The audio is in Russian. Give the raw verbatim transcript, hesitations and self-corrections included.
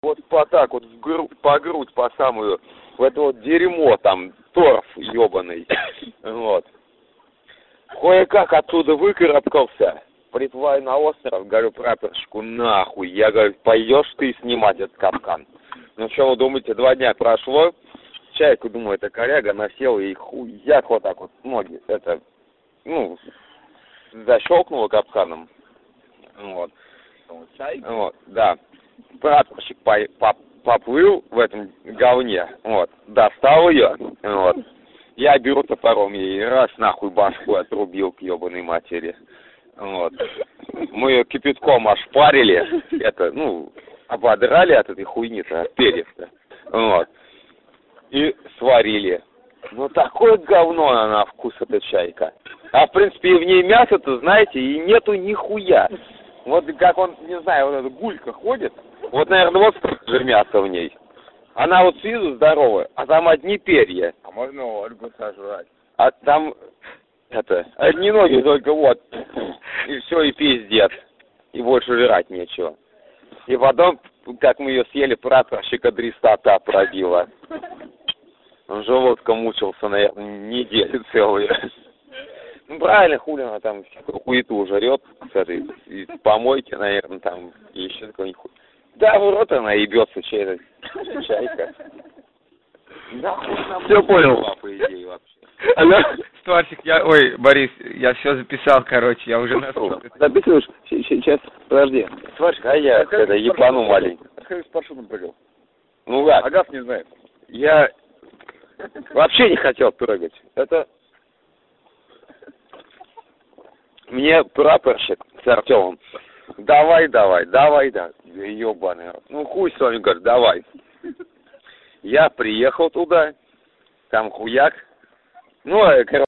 Вот по так вот в гру- по грудь, по самую, в это вот дерьмо там, торф ебаный. Вот. Кое-как оттуда выкарабкался. Приплываю на остров, говорю прапорщику, нахуй. Я говорю, пойдешь ты снимать этот капкан. Ну что вы думаете, два дня прошло, чайку, думаю, это коряга, насела и хуяк вот так вот ноги, это, ну, защелкнула капканом. Вот. Вот, да. Прапорщик по по поплыл в этом говне, вот, достал ее, вот. Я беру топором ей, раз нахуй башку отрубил к ебаной матери. Вот. Мы ее кипятком ошпарили, это, ну, ободрали от этой хуйни-то, от перьев-то. Вот. И сварили. Ну, такое говно она на вкус, эта чайка. А, в принципе, и в ней мясо-то, знаете, и нету нихуя. Вот как он, не знаю, вот эта гулька ходит, вот, наверное, вот столько же мяса в ней. Она вот с виду здоровая, а там одни перья. А можно Ольгу сожрать? А там, это, одни ноги только вот. И все, и пиздец. И больше жрать нечего. И потом, как мы ее съели, прапорщика дрестота пробила. Он желудком мучился, наверное, неделю целую. Ну, правильно, хули она там всякую хуету жрет с этой из помойки, наверное, там, и еще такой хуй. Да, в рот она ебется, чей-то чайка. Нахуй нам Все понял. была, по идее, вообще. Алло, Створчик, я, ой, Борис, я все записал, короче, я уже настроил. Записываешь? Сейчас, подожди. Створчик, а я это ебану маленький. Расскажи, с парашютом прыгал. Ну ладно. Агас не знает. Я вообще не хотел прыгать. Это мне прапорщик с Артемом. Давай, давай, давай, да. Ебаный рот. Ну хуй с вами, говорит, давай. Я приехал туда, там хуяк. Ну, короче.